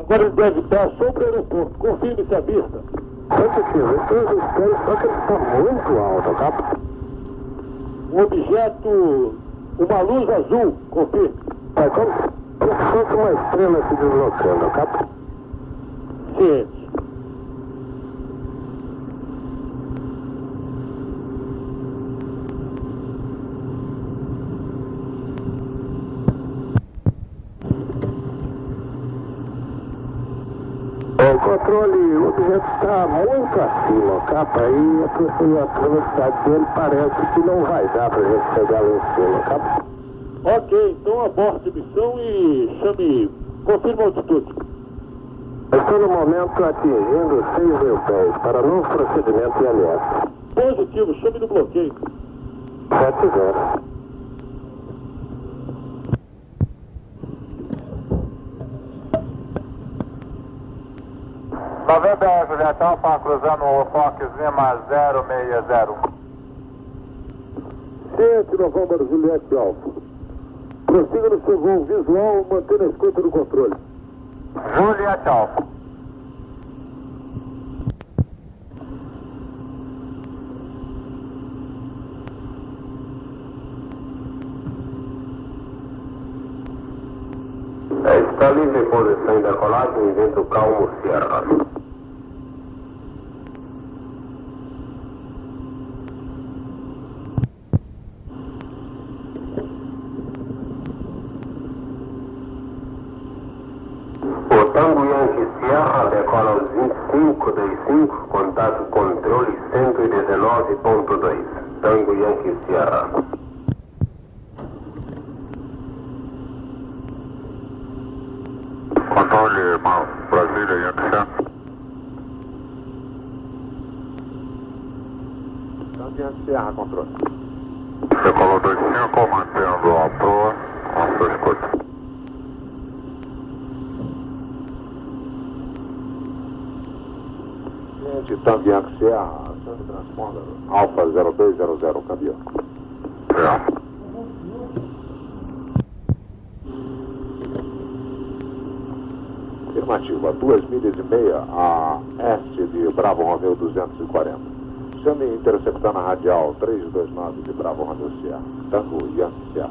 Agora ele deve estar sobre o aeroporto. Confirme-se a vista. Positivo. Eu espero só que ele está muito alto, tá? Um objeto, uma luz azul. Confirme. É como se fosse uma estrela se deslocando, tá? Ciente. O controle, o objeto está muito acima, capa, e a velocidade dele parece que não vai dar pra gente chegar lá em cima, capa. Ok, então aborte a missão e chame, confirma a altitude. Estou no momento atingindo 6.000 pés para novo procedimento de alerta. Positivo, chame no bloqueio. 7-0. Novembro Juliette Alfa, cruzando o Fox Lima 060. Ciente, Novembro Juliette Alfa. Prossiga no seu voo visual, mantendo a escuta do controle. Juliette Alfa. Está livre em posição em decolagem, vento calmo, Sierra. O Tango Yankee Sierra decola aos 25:05, contato controle 119.2. Tango Yankee Sierra. Controle Brasília, Yankee Sierra. Tango Yankee Sierra, controle. Decolou 25, mantendo a proa, a sua escuta. Ciente, Tango Yankee Sierra, transponder Alfa 0200, caminhão. É. Afirmativa, 2,5 milhas a este de Bravo Romeo 240. Chame interceptando a radial 329 de Bravo Romeo Sierra. Tango Yankee Sierra.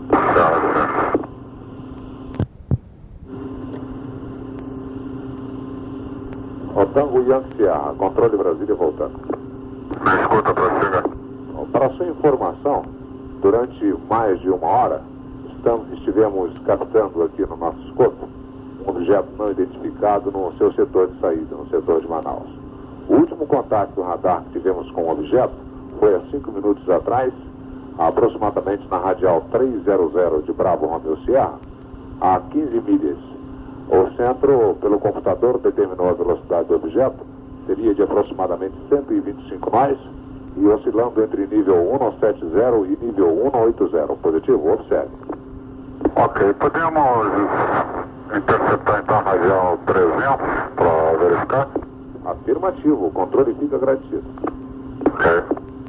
O Tango Yankee Sierra, controle Brasília voltando. Me escuta, prossiga. Para sua informação, durante mais de 1 hora, estivemos captando aqui no nosso escopo um objeto não identificado no seu setor de saída, no setor de Manaus. O último contato do radar que tivemos com o objeto foi há 5 minutos atrás, aproximadamente na radial 300 de Bravo Romeo Sierra, a 15 milhas. O centro, pelo computador, determinou a velocidade do objeto, seria de aproximadamente 125 mais, e oscilando entre nível 170 e nível 180. Positivo, observe. Ok, podemos interceptar então a radial 300 para verificar? Afirmativo, o controle fica agradecido. Ok.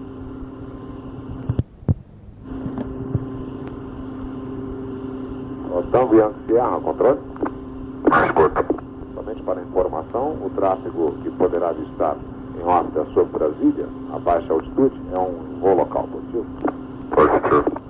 O Tango Yankee Sierra, controle? Me escuta. Somente para informação, o tráfego que poderá estar em órbita sobre Brasília, a baixa altitude, é um voo local. Positivo? Positivo.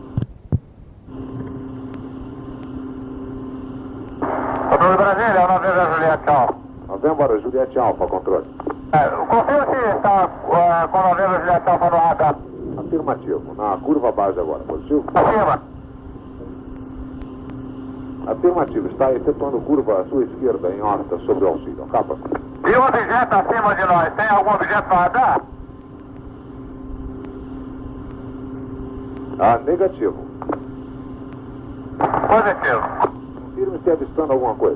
Controle Brasília, Novembro Juliette Alfa. Novembro Juliette Alfa, controle. Confirma se está com o Novembro Juliette Alfa no radar. Afirmativo, na curva base agora. Positivo? Acima. Afirmativo, está efetuando curva à sua esquerda em órbita sobre o auxílio. Capa. E o objeto acima de nós? Tem algum objeto no radar? Negativo. Positivo. Confirme se avistando alguma coisa.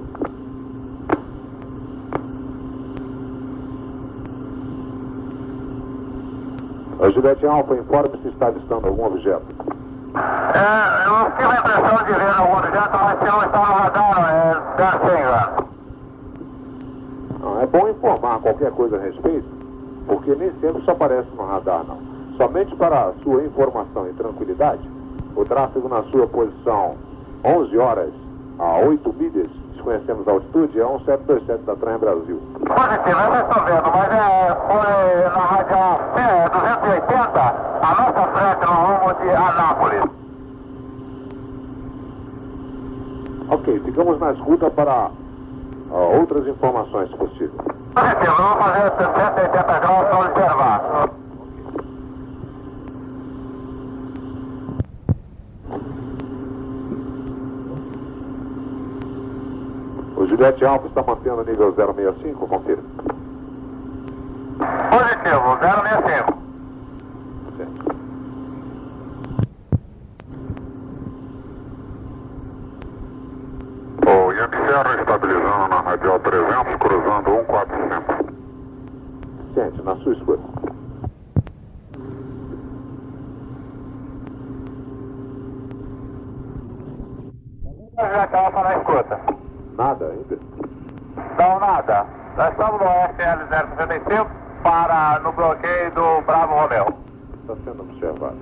A Juliette Alfa, informe se está avistando algum objeto. Eu tive a impressão de ver algum objeto, mas se não está no radar, deve ser engano. É bom informar qualquer coisa a respeito, porque nem sempre só aparece no radar, não. Somente para a sua informação e tranquilidade, o tráfego na sua posição 11 horas a 8 milhas, conhecemos a altitude, é 1727 da Trem Brasil. Positivo, eu estou vendo, mas foi na rádio 280, a nossa frente no rumo de Anápolis. Ok, ficamos na escuta para outras informações, se possível. Positivo, vamos fazer 180 graus para observar. O Juliette Alfa está mantendo o nível 065, confira. Positivo, 065. Certo. O Yankee Serra estabilizando na radial 300, cruzando 145. Ciente, na sua escuta. Já estava na escuta. Nada ainda? Não, nada. Nós estamos no FL065 para no bloqueio do Bravo Romeo. Está sendo observado.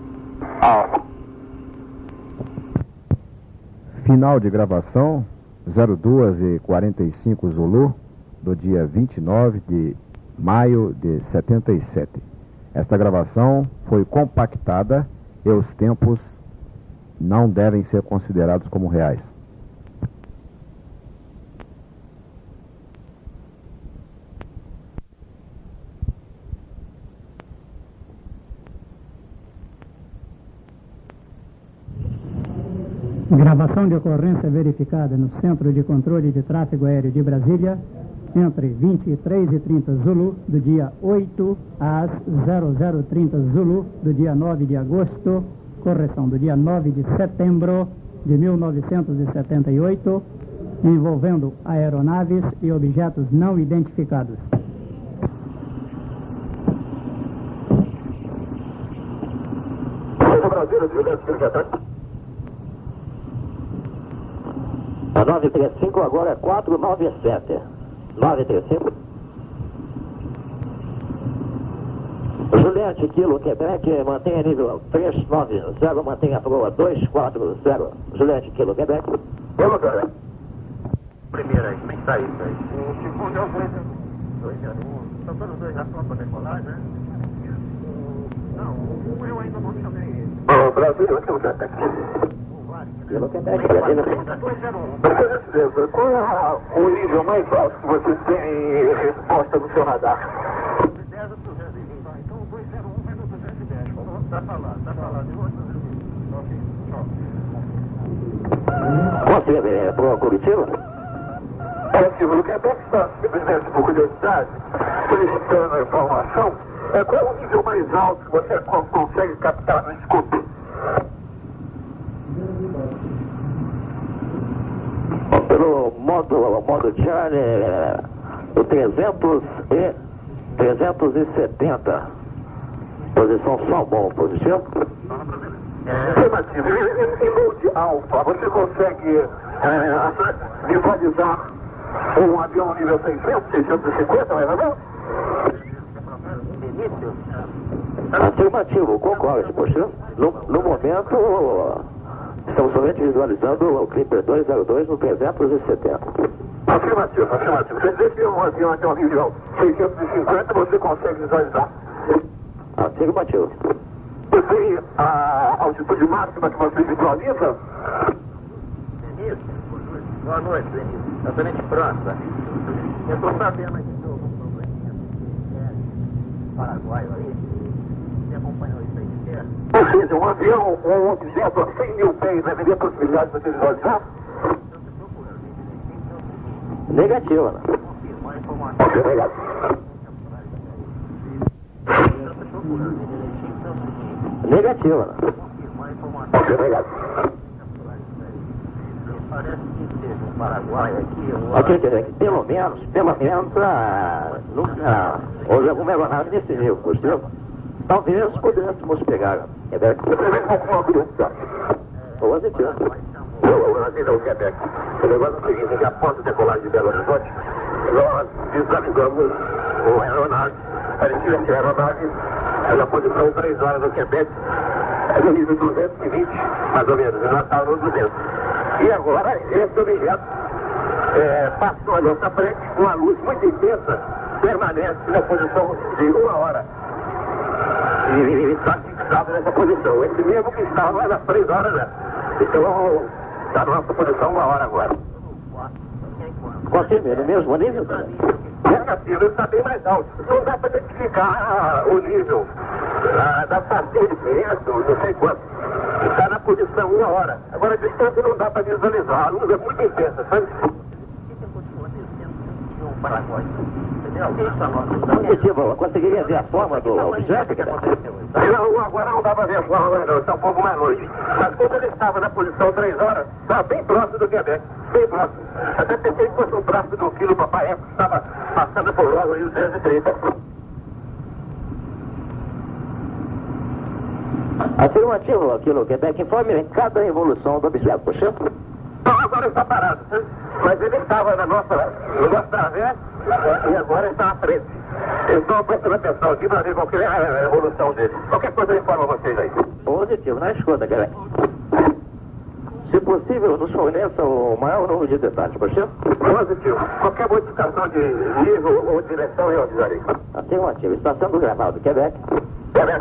Final de gravação 02h45 Zulu, do dia 29 de maio de 77. Esta gravação foi compactada e os tempos não devem ser considerados como reais. Gravação de ocorrência verificada no Centro de Controle de Tráfego Aéreo de Brasília, entre 23h30 Zulu, do dia 8 às 00h30 Zulu, do dia 9 de agosto, correção, do dia 9 de setembro de 1978, envolvendo aeronaves e objetos não identificados. A 935 agora é 497. 935. Juliette Kilo Quebec, mantenha nível 390, mantenha a proa 240. Juliette Kilo Quebec. Vamos ver. Primeiro aí, como é que tá isso aí? O segundo é o 201. São todos dois já estão para decolar, né? Não, eu ainda não chamei ele. O Brasil, onde você está? Kilo Quebec, Brasil. Qual é o nível mais alto que você tem resposta no seu radar? 10 a 220. Então o 201 vai no 210. Tá falando. Você para Curitiba? Curitiba, no Quebec está simplesmente por curiosidade, solicitando a informação. Qual é o nível mais alto que você consegue captar no escudo? Pelo modo Charlie, o 370. Posição Salmão, positivo? Afirmativo. Em mode alfa, você consegue visualizar um avião nível 600, 650, mais ou menos? Afirmativo, concordo, poxa. No momento, estamos somente visualizando o Clipper 202 no 370. Afirmativo. Quer dizer que um avião até o nível 650 você consegue visualizar? Afirmativo. Você tem a altitude máxima que você visualiza? Denise, boa noite, Denise. Exatamente pronta. Eu estou sabendo aqui do probleminha paraguaio aí. Você acompanhou isso aí de terra? Ou seja, um avião, um objeto a 100 mil pés, vai haveria possibilidade de você visualizar? Negativa, né? Confirma a informação. Ok, obrigado. Negativa, né? Confirma a informação. Ok, obrigado. Parece que teve um paraguaio aqui. Ok, quer dizer que pelo menos, nunca houve alguma aeronave nesse nível, possível? Talvez pudéssemos pegar, Quebec. Alguma curiosidade. Positivo. O Quebec. O negócio é o seguinte, que após o decolagem de Belo Horizonte, nós visualizamos o aeronave, a aeronave, na posição 3 horas do Quebec, no nível 220, mais ou menos, e nós estávamos no 200. E agora, esse objeto passou à nossa frente com uma luz muito intensa, permanece na posição de 1 hora. E está fixado nessa posição. Esse mesmo que estava lá nas 3 horas, né? Então, está na nossa posição 1 hora agora. Confirme, ele mesmo o nível? Negativo, ele está bem mais alto. Não dá para identificar o nível da fazer diferença, não sei quanto. Está na posição 1 hora. Agora a distância não dá para visualizar. A luz é muito intensa, sabe? Positivo, conseguiria ver a forma do objeto? Não, agora não dá para ver a forma, não. Está um pouco mais longe. Mas quando ele estava na posição 3 horas, estava bem próximo do Quebec. Bem próximo. Até pensei que fosse um braço do quilo Papai Eco que estava passando por lá no Rio 230. Afirmativo, aquilo Quebec informe cada evolução do objeto, poxa. Não, agora está parado, sabe? Mas ele estava no nosso través e agora está à frente. Eu estou prestando atenção aqui para ver qual que é a evolução dele. Qualquer coisa eu informo a vocês aí. Positivo, na escuta, Quebec. Se possível, nos forneça o maior número de detalhes, poxa. Positivo. Qualquer modificação de nível ou direção eu avisarei. Afirmativo, está sendo gravado, Quebec. Quebec.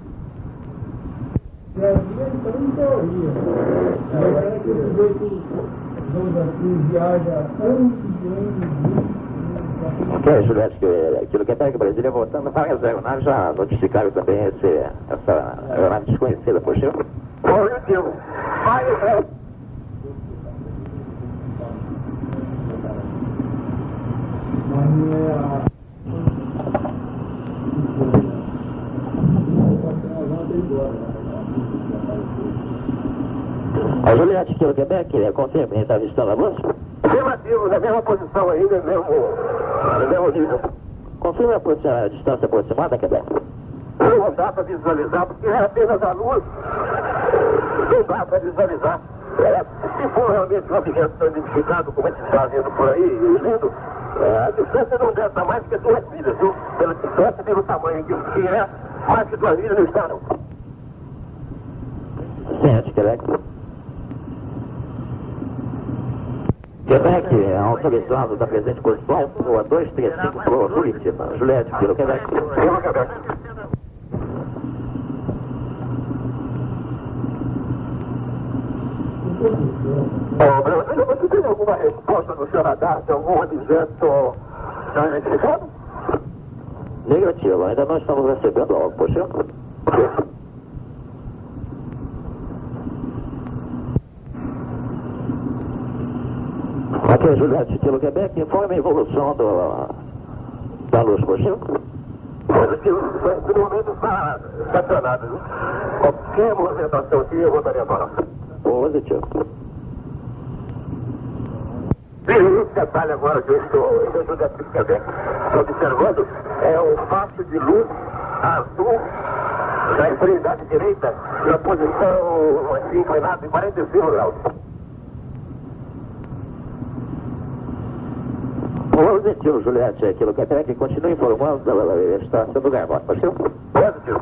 Ok, Juliette, aquilo que é que Brasília voltando para as aeronaves já notificaram também essa aeronave desconhecida, poxa. Positivo. Vai, A Juliette, aquilo Quebec, confirma, está avistando a luz? Afirmativo, na mesma posição ainda, no mesmo nível. Confirma a distância aproximada, Quebec. Não dá para visualizar, porque é apenas a luz. Não dá para visualizar. Se for realmente um objeto tão identificado como esse que está vindo por aí, lindo, a distância não deve estar mais que 2 milhas, viu? Pela distância, pelo tamanho que é, mais que 2 milhas não está, não. Certo, Quebec. Quebec, autorizado da presente posição, rua 235, Flor, Curitiba. Juliette, pelo Quebec. Pelo Quebec. Brasil, você tem alguma resposta do senhor radar de algum objeto não identificado? Negativo, ainda não estamos recebendo algo, poxa. Ok, Juliette, pelo Quebec, informe a evolução da luz, poxa. No momento está estacionado. Qualquer movimentação aqui eu voltaria para lá. Positivo. Esse detalhe agora que eu estou observando é um facho de luz azul da extremidade direita na posição assim, inclinada em 45 graus. Positivo, Juliette, aquilo que é que continua informando, está sendo gravado, pode ser? Positivo.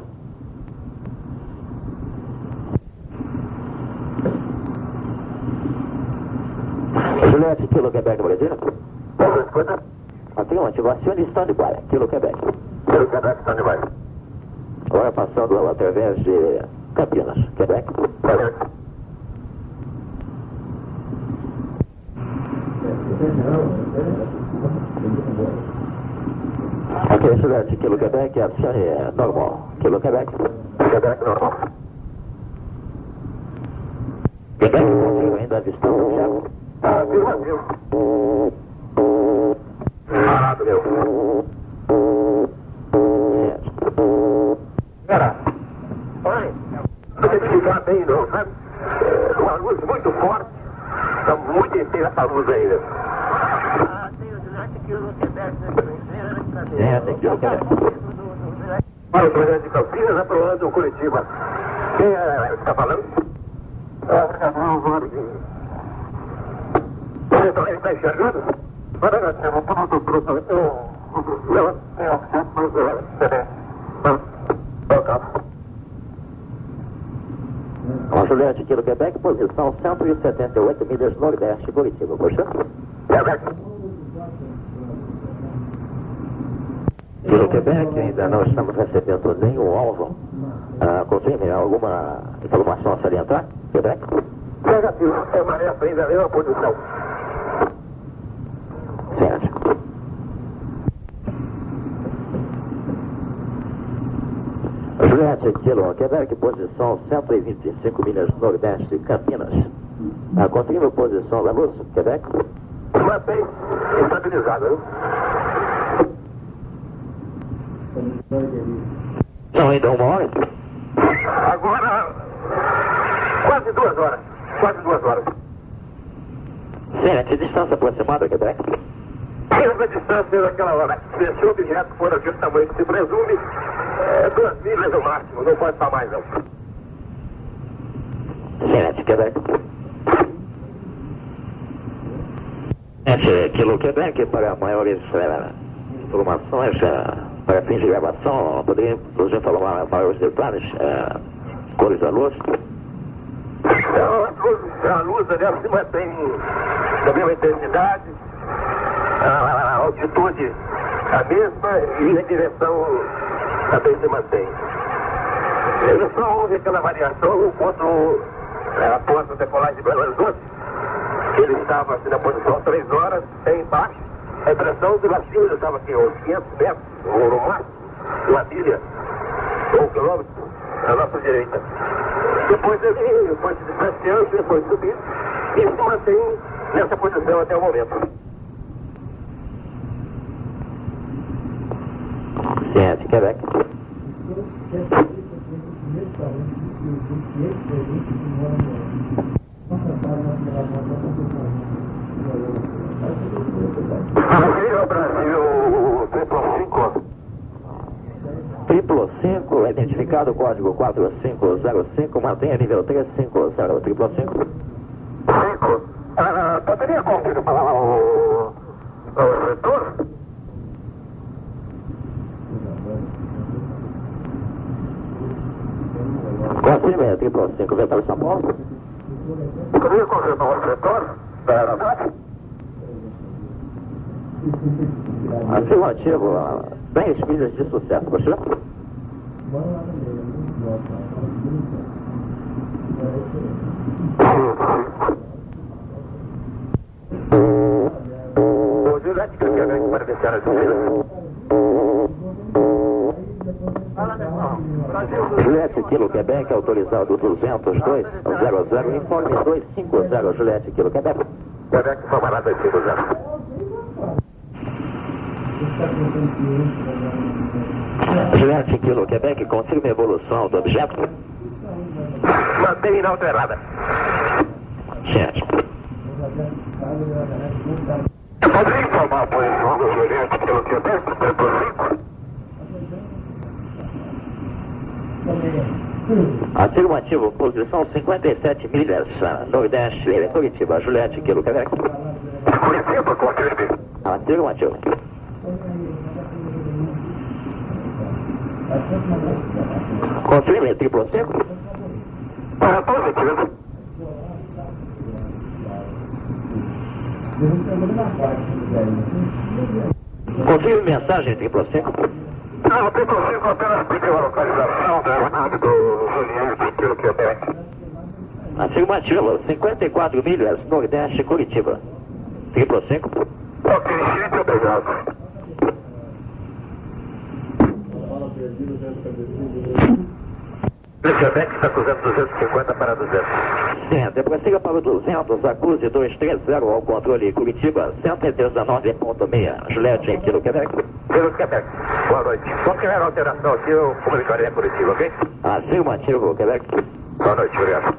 Juliette, Kilo Quebec, Brasil. Escuta. Afirmativo, acione stand-by, Kilo Quebec. Kilo Quebec, stand-by. Agora passando através de Campinas, Quebec. Quebec. Ok, Juliette, Kilo Quebec, acione normal, Kilo Quebec. Quebec normal. Quebec, conseguiu ainda avistar o objeto? Afirmativo. Parado, meu. Espera. Olha, não tem que ficar bem, não, sabe? Uma luz muito forte. Está muito inteira essa luz ainda. Tem Kilo Quebec. Para o projeto de Campinas, aprovando o Curitiba. Quem está falando? Ele está enxergando? Com Juliette, Kilo Quebec, posição 178 milhas nordeste, Curitiba, poxa. Quebec. Pelo Quebec, ainda não estamos recebendo nenhum alvo. Confirme alguma informação a salientar? Quebec? Negativo, permanece ainda na mesma posição. Certo. Juliette, Kilo, Quebec, posição 125 milhas nordeste, Campinas. Confirme a posição da luz, Quebec? Mantém estabilizado, hein? São ainda 1 hora? Agora, quase 2 horas. Quase 2 horas. Certo, distância aproximada, Quebec? Essa distância daquela hora. Se esse objeto for aquele tamanho que se presume, 2 milhas no máximo, não pode estar mais não. Certo, Quebec. Kilo Quebec, para maiores informações, para fins de gravação, poderia nos informar maiores detalhes, cores da luz? A luz dela se mantém da mesma intensidade, a altitude a mesma e a direção também se mantém. Ele só houve aquela variação quando após a decolagem de Belo Horizonte, ele estava assim, na posição 3 horas, embaixo. A impressão do vacilo, ele estava aqui uns 500 metros, ou no máximo, uma milha, ou 1 quilômetro, à nossa direita. Depois ele foi se distanciando, depois subindo, e se mantém nessa posição até o momento. Certo, Quebec. Brasil, triplo 5, identificado, código 4505, mantenha nível 350, triplo 5. 5. Poderia confirmar o retorno? Confirme, triplo 5, Vental São Paulo. Poderia confirmar o retorno da aeronave? Afirmativo, 10 milhas de sucesso, gostou? O Juliette, que quer ver para deixar as milhas. Juliette, Kilo Quebec, autorizado 202, 00, informe 250, Juliette, Kilo Quebec. Quebec, favorado 250. Juliette, Kilo Quebec, confirme a evolução do objeto. Mantém inalterada. Certo. Poderia informar a posição do Juliette, Kilo Quebec, 5? Afirmativo, posição 57 milhas, nordeste, Curitiba, Juliette, Kilo Quebec. Curitiba, confirme. Afirmativo. Confirme, triplo 5. Positivo. Confirme mensagem, triplo 5. Não, triplo 5 apenas pediu a localização da aeronave do Juliette, Kilo Quebec. Afirmativo, 54 milhas, nordeste, Curitiba. Triplo 5. Ok, gente, obrigado. Quebec está acusando 250 para 200. Certo, prossiga para o 200, acuse 230 ao controle Curitiba, 119,6. Juliette, Kilo Quebec. Kilo Quebec, boa noite. Qualquer alteração aqui, eu comunicarei a Curitiba, ok? Afirmativo, Quebec. Boa noite, obrigado.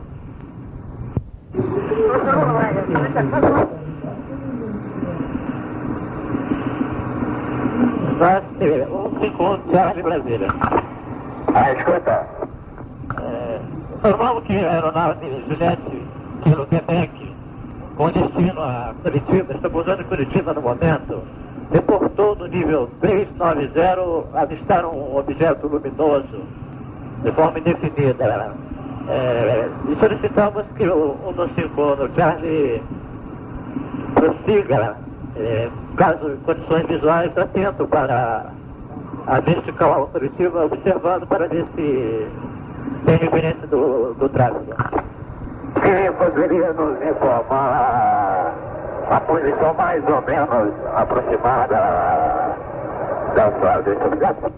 De Brasília. Escuta. Informamos que a aeronave Juliette, Kilo Quebec, com destino a Curitiba, está pousando em Curitiba no momento, reportou no nível 390 avistar um objeto luminoso de forma indefinida. E solicitamos que o 125 Charlie prossiga, caso condições visuais, atento para a vertical Curitiba, observando para ver se tem referência do tráfego. Quem poderia nos informar a posição mais ou menos aproximada da sua descoberta?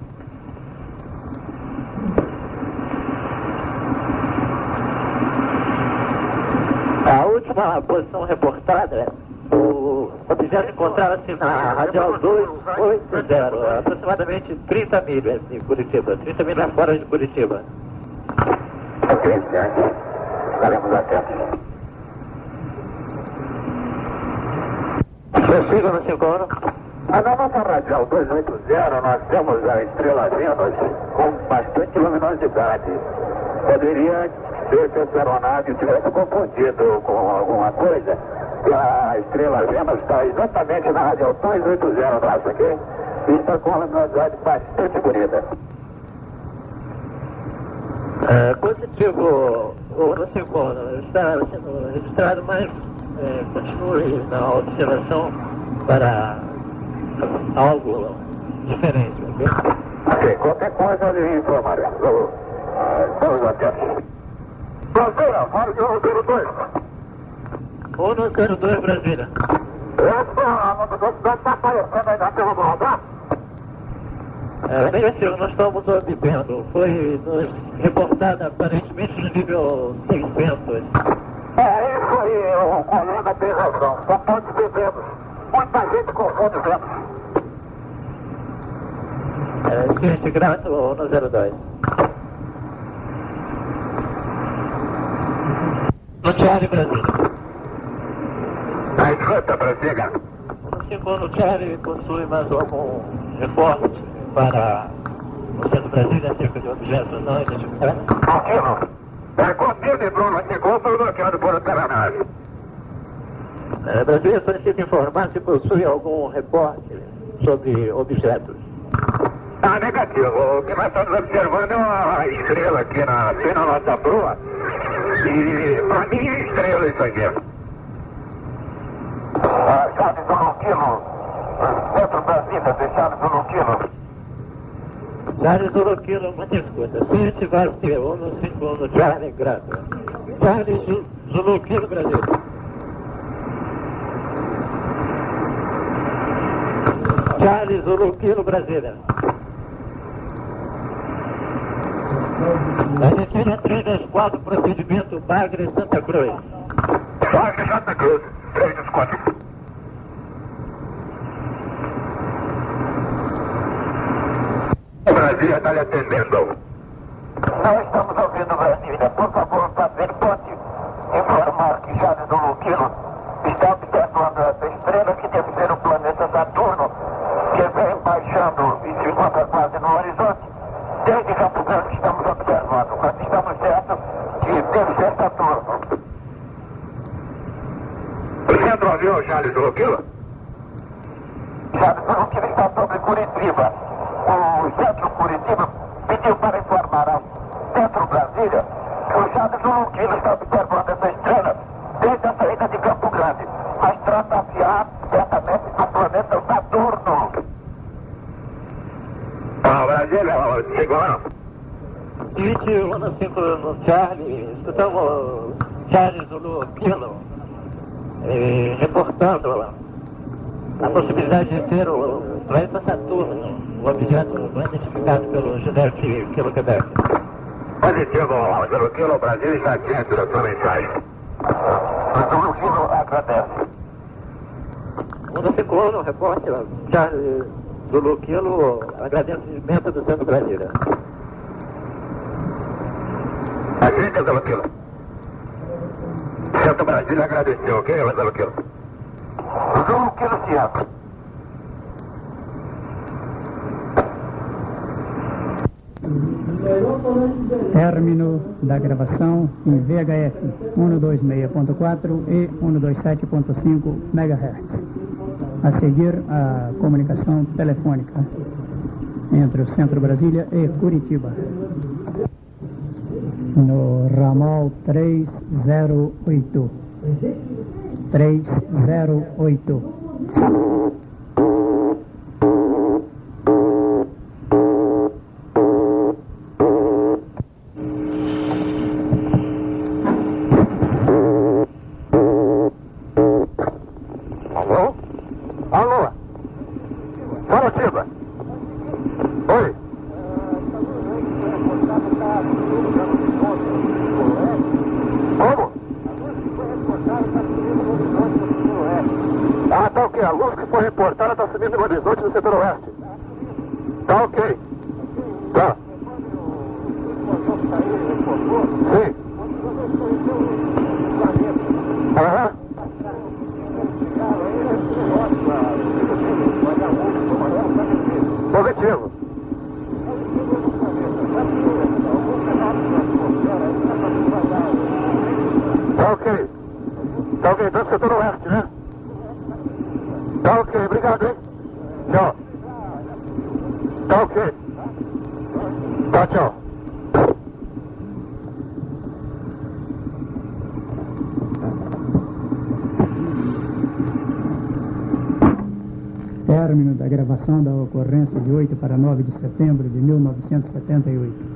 A última posição reportada, o objeto encontrava-se na radial 280, aproximadamente 30 milhas de Curitiba, 30 milhas fora de Curitiba. Ok, certo. Estaremos atentos. Prossiga no 51. Na nossa radial 280 nós temos a estrela Vênus com bastante luminosidade. Poderia ser que essa aeronave tivesse confundido com alguma coisa. E a estrela Vênus está exatamente na radial 280 nossa aqui. E está com uma luminosidade bastante bonita. Positivo, o no está sendo registrado, mas continue na observação para algo diferente, ok? Ok, qualquer coisa lhe informarei. Estamos atentos. Brasília, fala de 102. 102, Brasília. A velocidade está aparecendo aí na tela do radar? Negativo, nós estamos obtendo. Foi reportada aparentemente no nível 600. Isso aí, o colega tem razão. Só pode ser Vênus. Muita gente confunde Vênus. Gente, grato 102. No Charlie, Brasília. A escuta, Brasília. No Charlie possui mais algum reporte para o centro Brasília acerca de objetos não identificados? Aquilo. Comigo e Bruno chegou foi bloqueado por aeronave. Brasília solicita informar se possui algum reporte sobre objetos. Negativo. O que nós estamos observando é uma estrela aqui na nossa proa. E para mim é estrela isso aqui. Chaves do Luquilo. Centro Brasília, deixados do Luquilo. Charlie Zuluquilo, mas escuta, se ativar o seu 151 Charlie Grato. Charlie Zuluquilo, Brasil. Charlie Zuluquilo, Brasília. Argentina 324, procedimento Bagre, Santa Cruz. Bagre, Santa Cruz, 324. Brasília está lhe atendendo. Nós estamos ouvindo Brasília. Por favor, fazer pode informar que Chaves do Luquilo está observando essa estrela que deve ser o planeta Saturno, que vem baixando e se encontra quase no horizonte. Desde Campo Grande estamos observando, mas estamos certos que deve ser Saturno. O centro ouviu Chaves do Luquilo? Chaves do Luquilo está sobre Curitiba. O centro Curitiba pediu para informar ao centro Brasília que o Chaves do Luquilo está observando essa estrela desde a saída de Campo Grande, mas trata-se certamente do planeta Saturno. Brasília, chegou lá. 21 no Charlie, escutamos Charlie Zulu Kilo reportando a possibilidade de ter o planeta Saturno, o objeto não identificado pelo Generic Kilo Quebec. Positivo, Zulu Kilo, Brasil está ciente da sua mensagem. Zulu Kilo agradece. 151 repórter, Charlie Zulu Kilo, agradecimento do Centro Brasília. Aceita, Zulu Kilo. Centro Brasília agradeceu, ok, Zulu Kilo? Zulu Kilo ciente. Término da gravação em VHF 126.4 e 127.5 MHz. A seguir, a comunicação telefônica entre o Centro Brasília e Curitiba. No ramal 308. 308. Alô? Alô? Fala, Tiba. Oi. Como? Ah, tá ok. A luz que foi reportada está subindo no horizonte no setor oeste. Tá ok. Tá. Sim. Aham. Positivo. Tá ok. Tá ok, então setor oeste, né? Tá ok, obrigado, hein? Tchau. Tá ok. Tá, tchau. Término da gravação da ocorrência de 8 para 9 de setembro de 1978.